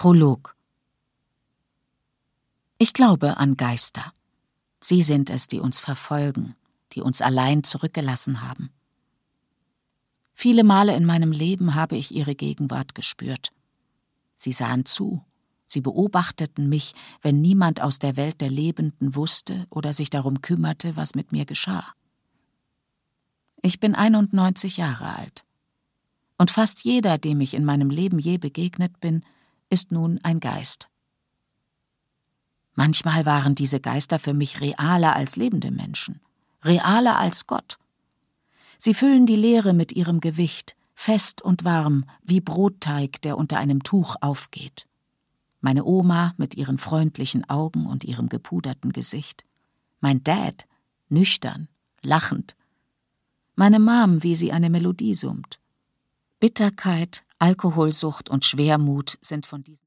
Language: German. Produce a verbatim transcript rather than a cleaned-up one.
Prolog. Ich glaube an Geister. Sie sind es, die uns verfolgen, die uns allein zurückgelassen haben. Viele Male in meinem Leben habe ich ihre Gegenwart gespürt. Sie sahen zu, sie beobachteten mich, wenn niemand aus der Welt der Lebenden wusste oder sich darum kümmerte, was mit mir geschah. Ich bin einundneunzig Jahre alt. Und fast jeder, dem ich in meinem Leben je begegnet bin, ist nun ein Geist. Manchmal waren diese Geister für mich realer als lebende Menschen, realer als Gott. Sie füllen die Leere mit ihrem Gewicht, fest und warm, wie Brotteig, der unter einem Tuch aufgeht. Meine Oma mit ihren freundlichen Augen und ihrem gepuderten Gesicht. Mein Dad, nüchtern, lachend. Meine Mom, wie sie eine Melodie summt. Bitterkeit, Alkoholsucht und Schwermut sind von diesen